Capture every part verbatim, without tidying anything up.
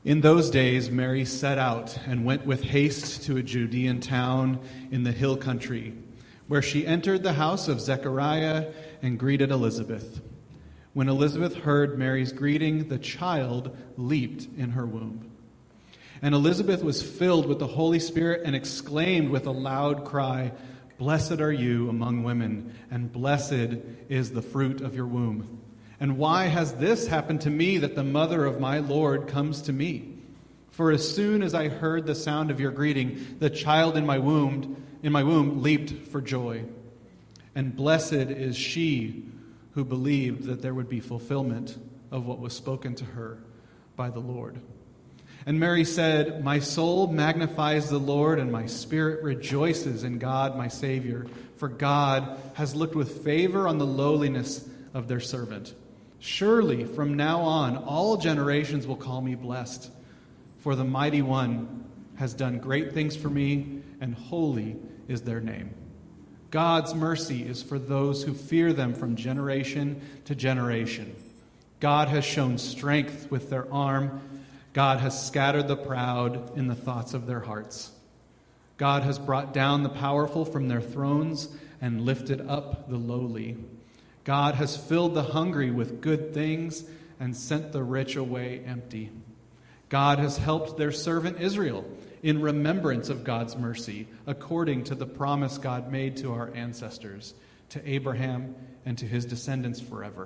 In those days, Mary set out and went with haste to a Judean town in the hill country, where she entered the house of Zechariah and greeted Elizabeth. When Elizabeth heard Mary's greeting, the child leaped in her womb. And Elizabeth was filled with the Holy Spirit and exclaimed with a loud cry, "Blessed are you among women, and blessed is the fruit of your womb. And why has this happened to me, that the mother of my Lord comes to me? For as soon as I heard the sound of your greeting, the child in my womb, in my womb leaped for joy. And blessed is she who believed that there would be fulfillment of what was spoken to her by the Lord." And Mary said, "My soul magnifies the Lord, and my spirit rejoices in God my Savior, for God has looked with favor on the lowliness of their servant. Surely from now on all generations will call me blessed, for the Mighty One has done great things for me, and holy is their name. God's mercy is for those who fear them from generation to generation. God has shown strength with their arm. God has scattered the proud in the thoughts of their hearts. God has brought down the powerful from their thrones and lifted up the lowly. God has filled the hungry with good things and sent the rich away empty. God has helped their servant Israel in remembrance of God's mercy, according to the promise God made to our ancestors, to Abraham and to his descendants forever."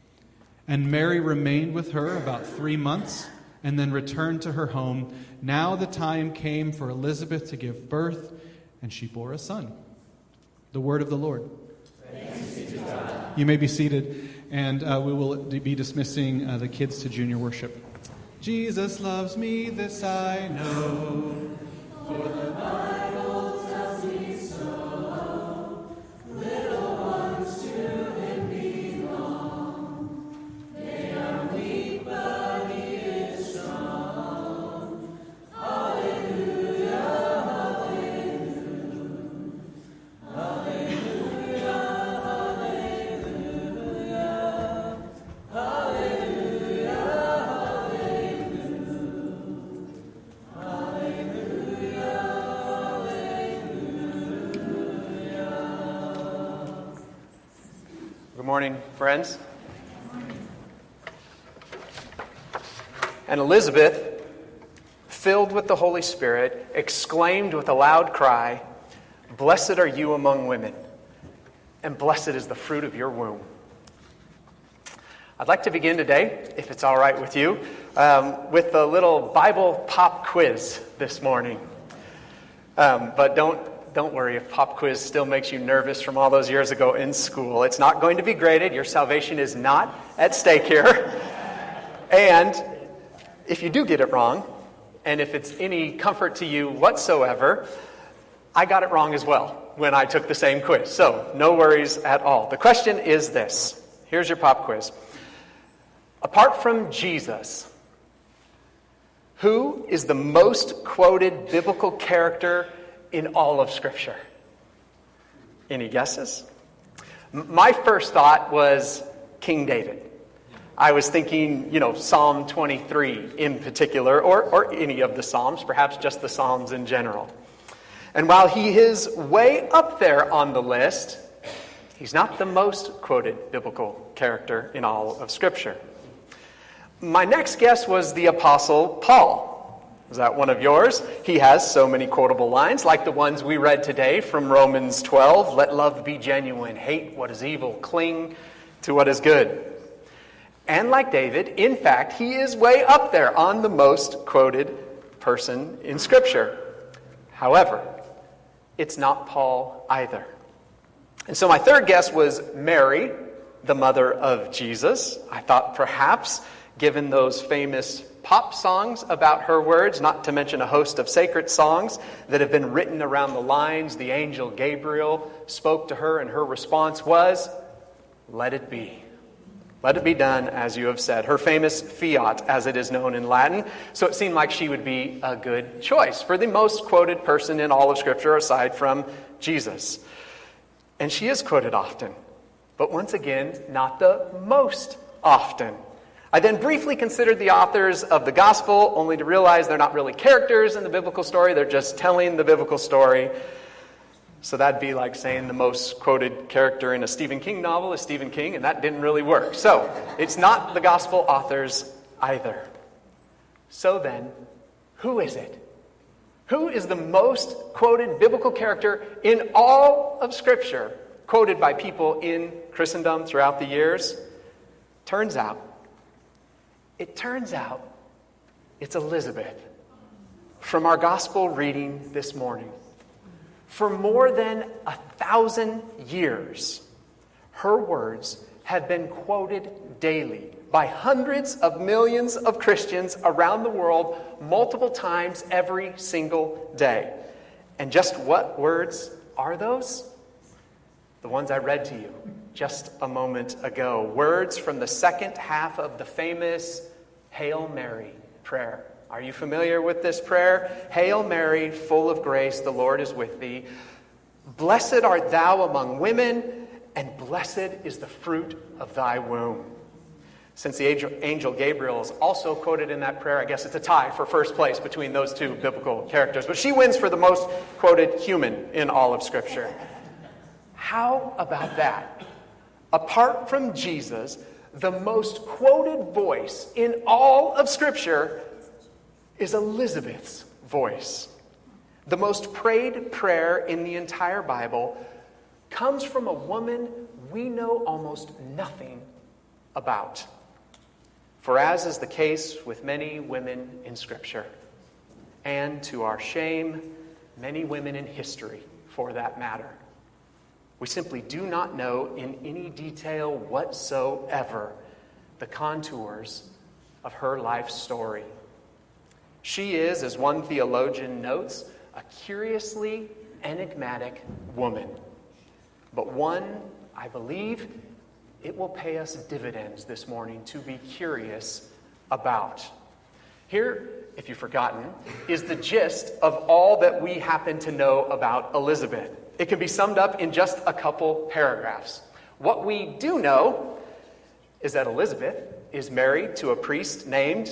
And Mary remained with her about three months and then returned to her home. Now the time came for Elizabeth to give birth, and she bore a son. The word of the Lord. Thanks be to God. You may be seated, and uh, we will be dismissing uh, the kids to junior worship. Jesus loves me, this I know, for the Bible tells me so. Little ones to him belong. They are weak, but he is strong. Hallelujah, hallelujah, hallelujah, hallelujah, hallelujah, Good morning, friends. And Elizabeth, filled with the Holy Spirit, exclaimed with a loud cry, "Blessed are you among women, and blessed is the fruit of your womb." I'd like to begin today, if it's all right with you, um, with a little Bible pop quiz this morning. Um, but don't Don't worry if pop quiz still makes you nervous from all those years ago in school. It's not going to be graded. Your salvation is not at stake here. And if you do get it wrong, and if it's any comfort to you whatsoever, I got it wrong as well when I took the same quiz. So no worries at all. The question is this. Here's your pop quiz. Apart from Jesus, who is the most quoted biblical character in all of Scripture? Any guesses? My first thought was King David. I was thinking, you know, Psalm twenty-three in particular, or, or any of the Psalms, perhaps just the Psalms in general. And while he is way up there on the list, he's not the most quoted biblical character in all of Scripture. My next guess was the Apostle Paul. Is that one of yours? He has so many quotable lines, like the ones we read today from Romans twelve. Let love be genuine. Hate what is evil. Cling to what is good. And like David, in fact, he is way up there on the most quoted person in Scripture. However, it's not Paul either. And so my third guess was Mary, the mother of Jesus. I thought perhaps, given those famous pop songs about her words, not to mention a host of sacred songs that have been written around the lines, the angel Gabriel spoke to her and her response was, "Let it be. Let it be done as you have said." Her famous fiat, as it is known in Latin. So it seemed like she would be a good choice for the most quoted person in all of Scripture aside from Jesus. And she is quoted often, but once again, not the most often. I then briefly considered the authors of the gospel, only to realize they're not really characters in the biblical story. They're just telling the biblical story. So that'd be like saying the most quoted character in a Stephen King novel is Stephen King, and that didn't really work. So it's not the gospel authors either. So then, who is it? Who is the most quoted biblical character in all of Scripture, quoted by people in Christendom throughout the years? Turns out, it turns out, it's Elizabeth from our gospel reading this morning. For more than a thousand years, her words have been quoted daily by hundreds of millions of Christians around the world multiple times every single day. And just what words are those? The ones I read to you just a moment ago. Words from the second half of the famous Hail Mary prayer. Are you familiar with this prayer? Hail Mary, full of grace, the Lord is with thee. Blessed art thou among women, and blessed is the fruit of thy womb. Since the angel, angel Gabriel is also quoted in that prayer, I guess it's a tie for first place between those two biblical characters. But she wins for the most quoted human in all of Scripture. How about that? Apart from Jesus, the most quoted voice in all of Scripture is Elizabeth's voice. The most prayed prayer in the entire Bible comes from a woman we know almost nothing about. For as is the case with many women in Scripture, and to our shame, many women in history for that matter, we simply do not know in any detail whatsoever the contours of her life story. She is, as one theologian notes, a curiously enigmatic woman, but one, I believe, it will pay us dividends this morning to be curious about. Here, if you've forgotten, is the gist of all that we happen to know about Elizabeth. It can be summed up in just a couple paragraphs. What we do know is that Elizabeth is married to a priest named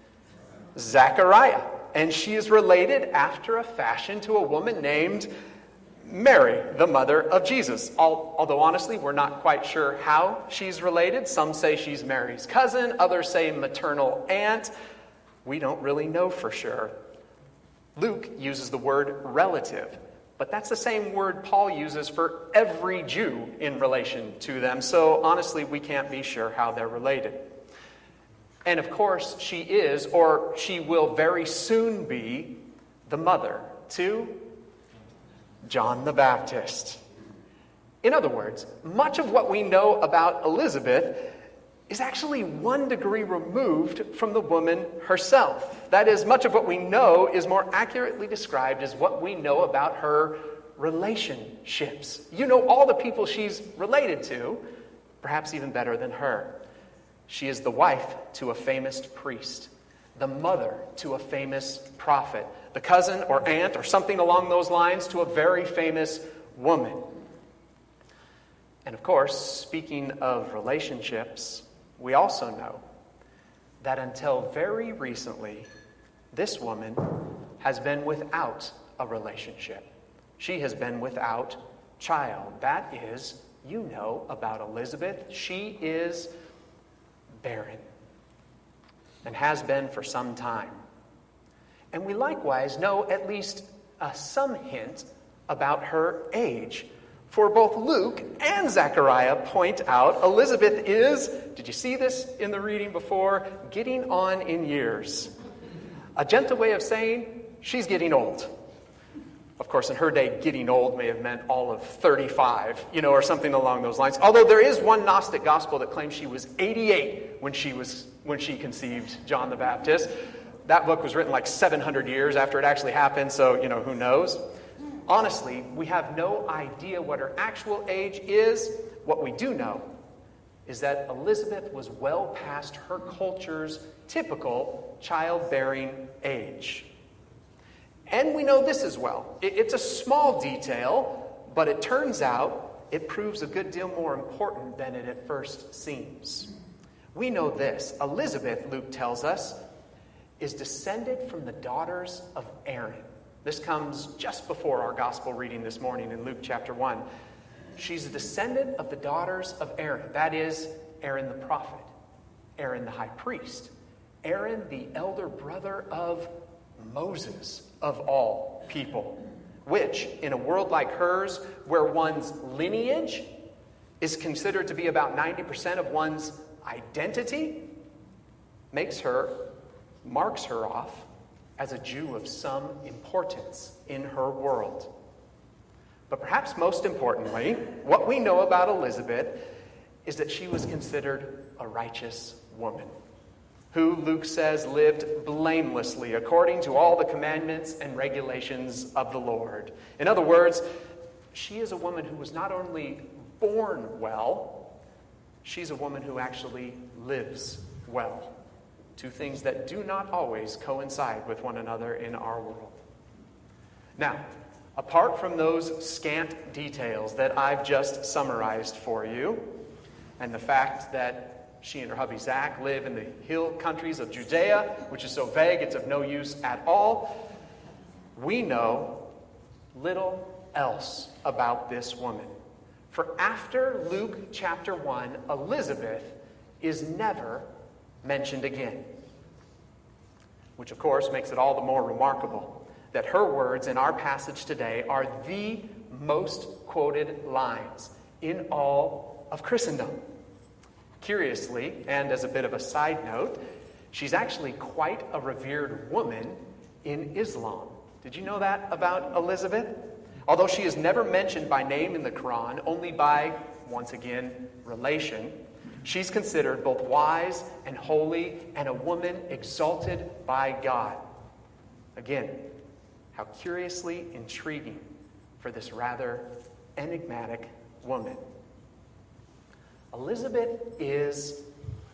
Zechariah, and she is related after a fashion to a woman named Mary, the mother of Jesus. Although honestly, we're not quite sure how she's related. Some say she's Mary's cousin, others say maternal aunt. We don't really know for sure. Luke uses the word relative, but that's the same word Paul uses for every Jew in relation to them. So honestly, we can't be sure how they're related. And of course, she is, or she will very soon be, the mother to John the Baptist. In other words, much of what we know about Elizabeth is actually one degree removed from the woman herself. That is, much of what we know is more accurately described as what we know about her relationships. You know all the people she's related to, perhaps even better than her. She is the wife to a famous priest, the mother to a famous prophet, the cousin or aunt or something along those lines to a very famous woman. And of course, speaking of relationships, we also know that until very recently, this woman has been without a relationship. She has been without child. That is, you know about Elizabeth. She is barren and has been for some time. And we likewise know at least uh, some hint about her age. For both Luke and Zechariah point out Elizabeth is, did you see this in the reading before, getting on in years. A gentle way of saying she's getting old. Of course, in her day, getting old may have meant all of thirty-five, you know, or something along those lines. Although there is one Gnostic gospel that claims she was eighty-eight when she was when she conceived John the Baptist. That book was written like seven hundred years after it actually happened, so, you know, who knows? Honestly, we have no idea what her actual age is. What we do know is that Elizabeth was well past her culture's typical childbearing age. And we know this as well. It's a small detail, but it turns out it proves a good deal more important than it at first seems. We know this. Elizabeth, Luke tells us, is descended from the daughters of Aaron. This comes just before our gospel reading this morning in Luke chapter one. She's a descendant of the daughters of Aaron. That is, Aaron the prophet, Aaron the high priest, Aaron the elder brother of Moses, of all people, which, in a world like hers, where one's lineage is considered to be about ninety percent of one's identity, makes her, marks her off as a Jew of some importance in her world. But perhaps most importantly, what we know about Elizabeth is that she was considered a righteous woman, who, Luke says, lived blamelessly according to all the commandments and regulations of the Lord. In other words, she is a woman who was not only born well, she's a woman who actually lives well. Two things that do not always coincide with one another in our world. Now, apart from those scant details that I've just summarized for you, and the fact that she and her hubby Zach live in the hill countries of Judea, which is so vague it's of no use at all, we know little else about this woman. For after Luke chapter one, Elizabeth is never mentioned again. Which, of course, makes it all the more remarkable that her words in our passage today are the most quoted lines in all of Christendom. Curiously, and as a bit of a side note, she's actually quite a revered woman in Islam. Did you know that about Elizabeth? Although she is never mentioned by name in the Quran, only by, once again, relation, she's considered both wise and holy and a woman exalted by God. Again, how curiously intriguing for this rather enigmatic woman. Elizabeth is,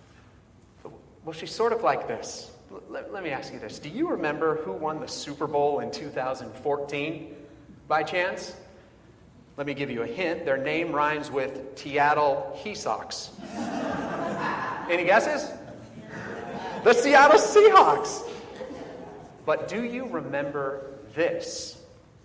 well, she's sort of like this. Let, let me ask you this. Do you remember who won the Super Bowl in two thousand fourteen by chance? Let me give you a hint. Their name rhymes with Seattle Seahawks. Any guesses? The Seattle Seahawks. But do you remember this?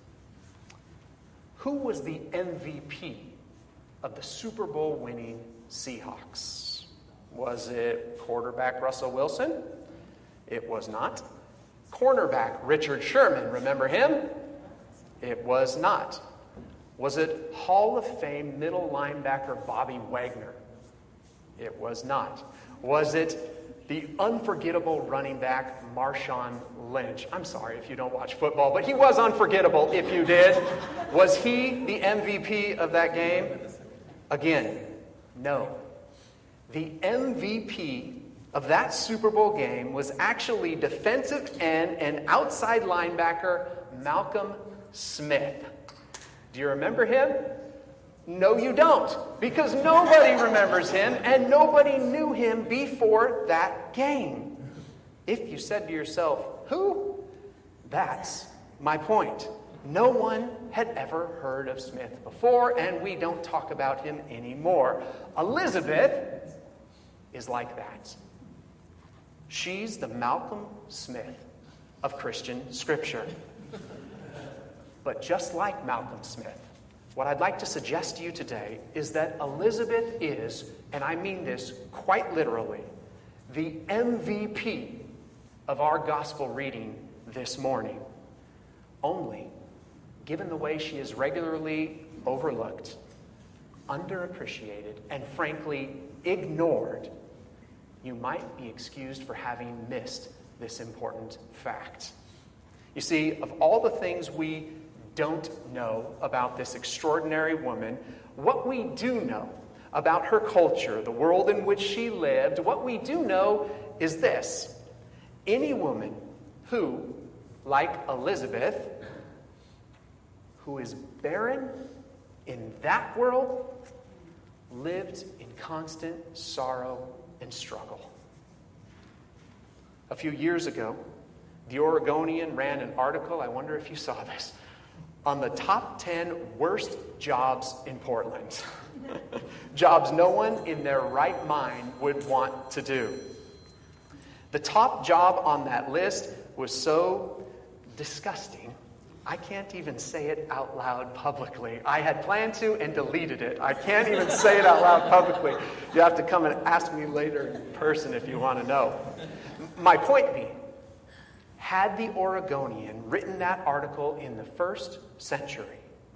Who was the M V P of the Super Bowl winning Seahawks? Was it quarterback Russell Wilson? It was not. Cornerback Richard Sherman, remember him? It was not. Was it Hall of Fame middle linebacker Bobby Wagner? It was not. Was it the unforgettable running back Marshawn Lynch? I'm sorry if you don't watch football, but he was unforgettable if you did. Was he the M V P of that game? Again, no. The M V P of that Super Bowl game was actually defensive end and outside linebacker Malcolm Smith. Do you remember him? No, you don't, because nobody remembers him and nobody knew him before that game. If you said to yourself, who? That's my point. No one had ever heard of Smith before, and we don't talk about him anymore. Elizabeth is like that. She's the Malcolm Smith of Christian Scripture. But just like Malcolm Smith, what I'd like to suggest to you today is that Elizabeth is, and I mean this quite literally, the M V P of our gospel reading this morning. Only, given the way she is regularly overlooked, underappreciated, and frankly ignored, you might be excused for having missed this important fact. You see, of all the things we don't know about this extraordinary woman, what we do know about her culture, the world in which she lived, what we do know is this. Any woman who, like Elizabeth, who is barren in that world, lived in constant sorrow and struggle. A few years ago, the Oregonian ran an article, I wonder if you saw this, on the top ten worst jobs in Portland. jobs no one in their right mind would want to do. The top job on that list was so disgusting, I can't even say it out loud publicly. I had planned to and deleted it. I can't even say it out loud publicly. You have to come and ask me later in person if you want to know. My point being, had the Oregonian written that article in the first century,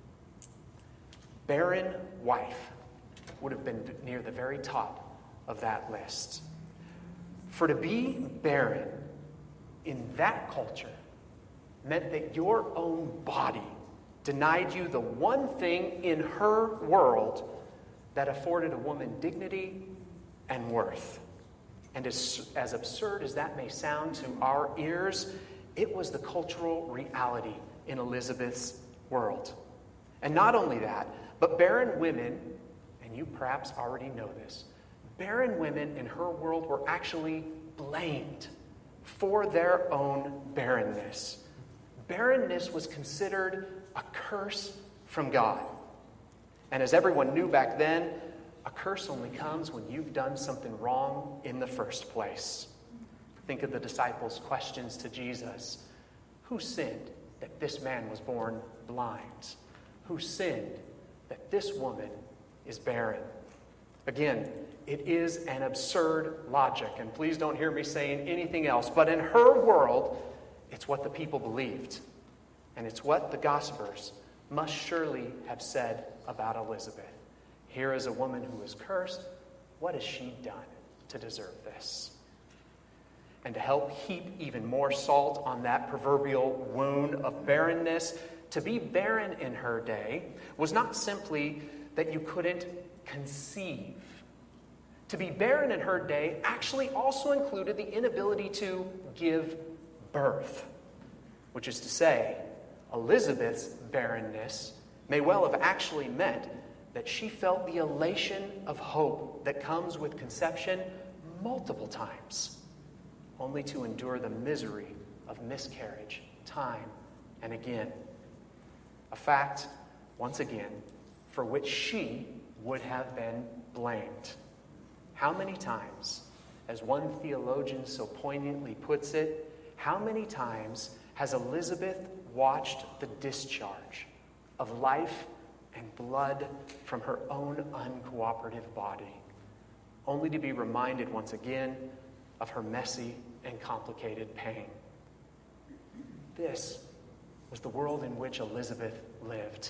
barren wife would have been near the very top of that list. For to be barren in that culture meant that your own body denied you the one thing in her world that afforded a woman dignity and worth. And as, as absurd as that may sound to our ears, it was the cultural reality in Elizabeth's world. And not only that, but barren women, and you perhaps already know this, barren women in her world were actually blamed for their own barrenness. Barrenness was considered a curse from God. And as everyone knew back then, a curse only comes when you've done something wrong in the first place. Think of the disciples' questions to Jesus. Who sinned that this man was born blind? Who sinned that this woman is barren? Again, it is an absurd logic, and please don't hear me saying anything else, but in her world, it's what the people believed, and it's what the Gospels must surely have said about Elizabeth. Here is a woman who is cursed. What has she done to deserve this? And to help heap even more salt on that proverbial wound of barrenness, to be barren in her day was not simply that you couldn't conceive. To be barren in her day actually also included the inability to give birth, which is to say, Elizabeth's barrenness may well have actually meant that she felt the elation of hope that comes with conception multiple times, only to endure the misery of miscarriage time and again. A fact, once again, for which she would have been blamed. How many times, as one theologian so poignantly puts it, how many times has Elizabeth watched the discharge of life and blood from her own uncooperative body, only to be reminded once again of her messy and complicated pain? This was the world in which Elizabeth lived.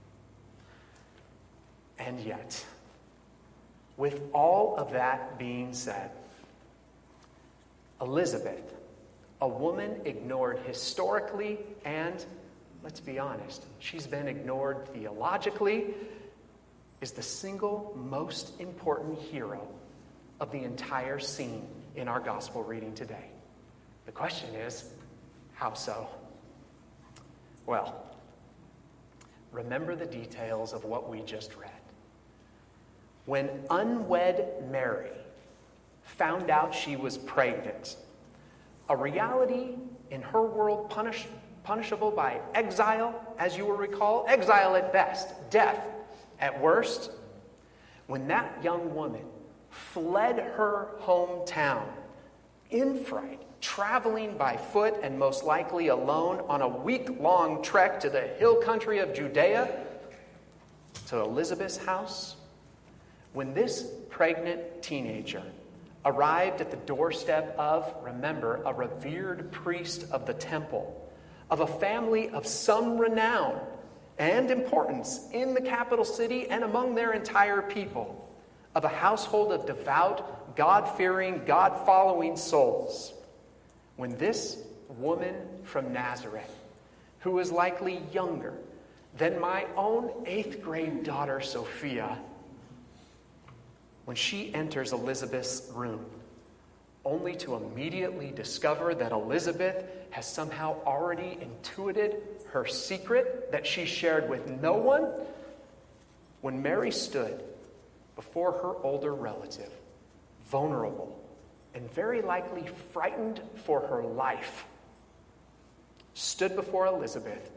And yet, with all of that being said, Elizabeth, a woman ignored historically, and let's be honest, she's been ignored theologically, is the single most important hero of the entire scene in our gospel reading today. The question is, how so? Well, remember the details of what we just read. When unwed Mary found out she was pregnant, a reality in her world punish, punishable by exile, as you will recall, exile at best, death at worst, when that young woman fled her hometown in fright, traveling by foot and most likely alone on a week-long trek to the hill country of Judea, to Elizabeth's house, when this pregnant teenager arrived at the doorstep of, remember, a revered priest of the temple, of a family of some renown and importance in the capital city and among their entire people, of a household of devout, God-fearing, God-following souls, when this woman from Nazareth, who was likely younger than my own eighth grade daughter, Sophia, when she enters Elizabeth's room, only to immediately discover that Elizabeth has somehow already intuited her secret that she shared with no one, when Mary stood before her older relative, vulnerable and very likely frightened for her life, stood before Elizabeth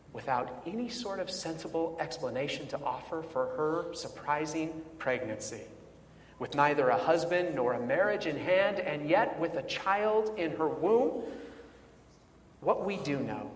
without any sort of sensible explanation to offer for her surprising pregnancy. With neither a husband nor a marriage in hand, and yet with a child in her womb, what we do know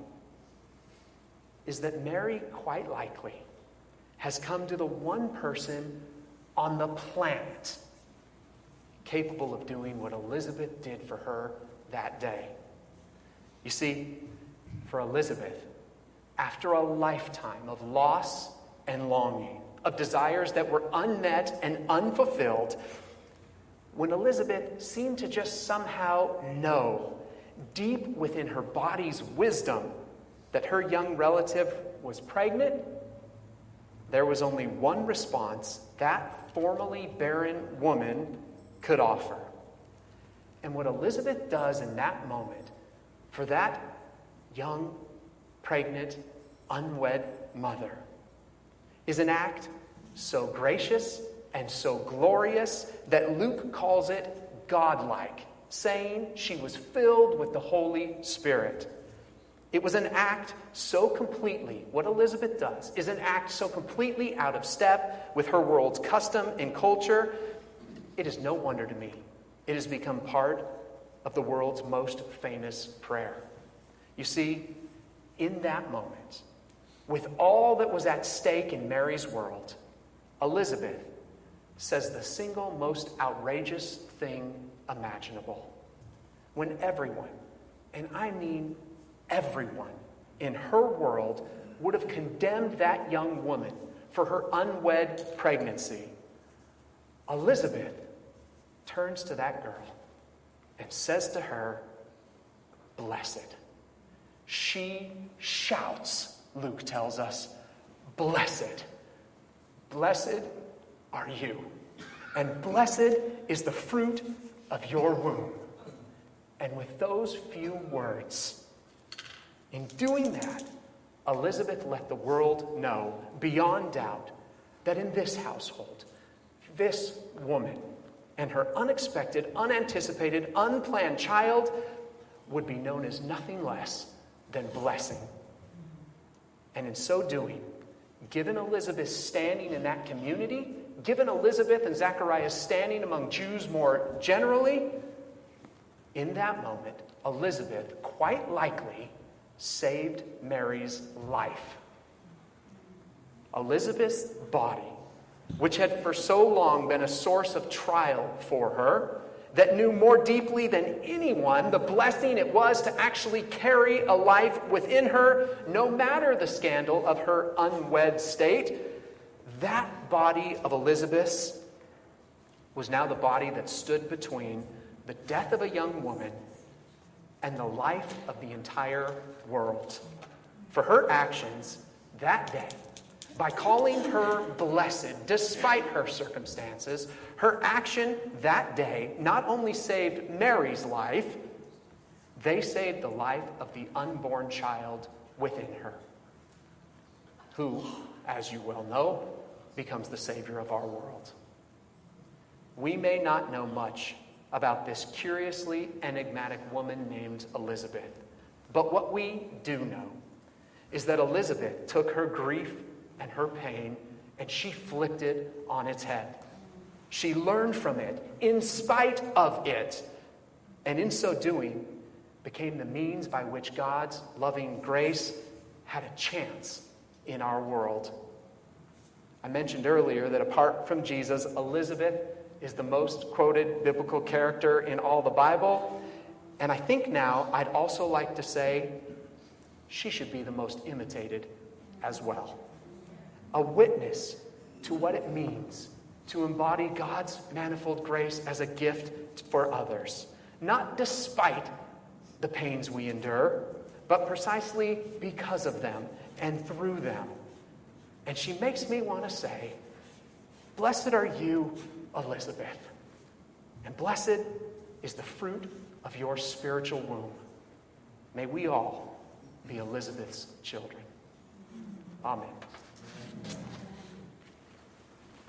is that Mary, quite likely, has come to the one person on the planet capable of doing what Elizabeth did for her that day. You see, for Elizabeth, after a lifetime of loss and longing, of desires that were unmet and unfulfilled, when Elizabeth seemed to just somehow know, deep within her body's wisdom, that her young relative was pregnant, there was only one response that formerly barren woman could offer. And what Elizabeth does in that moment for that young, pregnant, unwed mother is an act so gracious and so glorious that Luke calls it godlike, saying she was filled with the Holy Spirit. It was an act so completely, what Elizabeth does is an act so completely out of step with her world's custom and culture, it is no wonder to me it has become part of the world's most famous prayer. You see, in that moment, with all that was at stake in Mary's world, Elizabeth says the single most outrageous thing imaginable. When everyone, and I mean everyone, in her world would have condemned that young woman for her unwed pregnancy, Elizabeth turns to that girl and says to her, "Blessed." She shouts, Luke tells us, "Blessed. Blessed are you, and blessed is the fruit of your womb." And with those few words, in doing that, Elizabeth let the world know beyond doubt that in this household, this woman and her unexpected, unanticipated, unplanned child would be known as nothing less than blessing. And in so doing, given Elizabeth's standing in that community, given Elizabeth and Zechariah's standing among Jews more generally, in that moment, Elizabeth quite likely saved Mary's life. Elizabeth's body, which had for so long been a source of trial for her, that knew more deeply than anyone the blessing it was to actually carry a life within her, no matter the scandal of her unwed state, that body of Elizabeth's was now the body that stood between the death of a young woman and the life of the entire world. For her actions that day, by calling her blessed despite her circumstances, her action that day not only saved Mary's life, they saved the life of the unborn child within her, who, as you well know, becomes the Savior of our world. We may not know much about this curiously enigmatic woman named Elizabeth, but what we do know is that Elizabeth took her grief and her pain, and she flipped it on its head. She learned from it, in spite of it, and in so doing, became the means by which God's loving grace had a chance in our world. I mentioned earlier that apart from Jesus, Elizabeth is the most quoted biblical character in all the Bible, and I think now I'd also like to say she should be the most imitated as well. A witness to what it means to embody God's manifold grace as a gift for others, not despite the pains we endure, but precisely because of them and through them. And she makes me want to say, blessed are you, Elizabeth, and blessed is the fruit of your spiritual womb. May we all be Elizabeth's children. Amen.